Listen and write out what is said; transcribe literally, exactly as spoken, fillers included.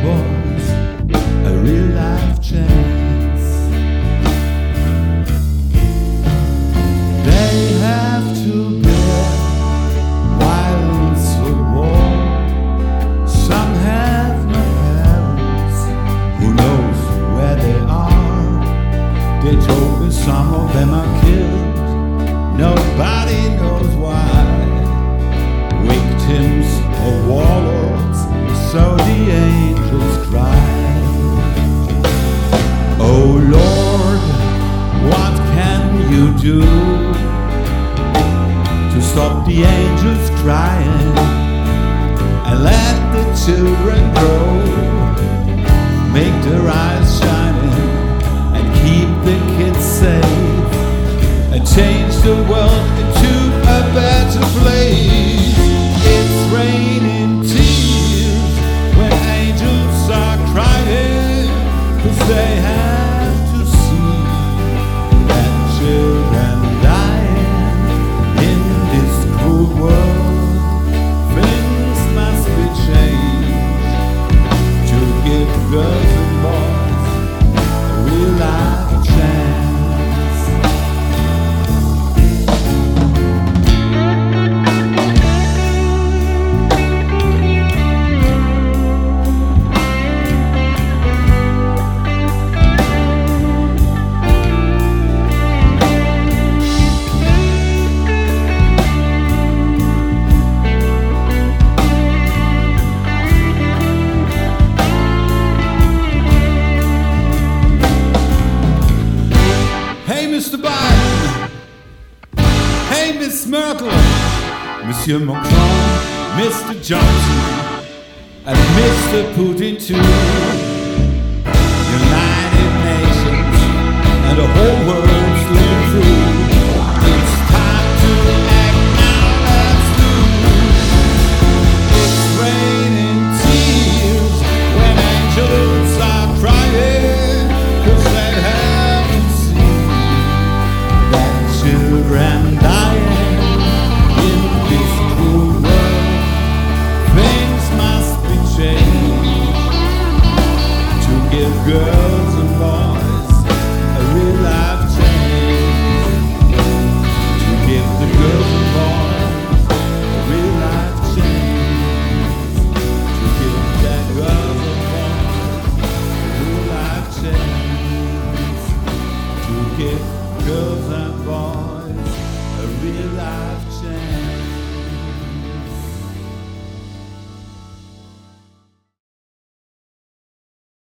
boys a real life chance. They have to bear violence or war. Some have no parents, who knows where they are. They told me some of them are killed, nobody knows why. Victims of warlords, so the angels cry. Oh Lord, what can you do to stop the angels crying and let the children grow? Make their eyes shining and keep the kids safe, and change the world into a better place. It's raining tears when angels are crying, 'cause they have to see that children dying in this cruel world. Things must be changed to give girls and boys a real life chance. Hey Mister Biden, hey Miss Merkel, Monsieur Macron, Mister Johnson, and Mister Putin too. United Nations and the whole world's living through. It's time to act now, let's do. It's raining tears when angels are crying, 'cause they haven't seen that children dying in this cruel world. Things must be changed to give girls and boys a real life change. To give the girls and boys a real life change. To give the girls and boys a real life change. To give girls and boys a real life change.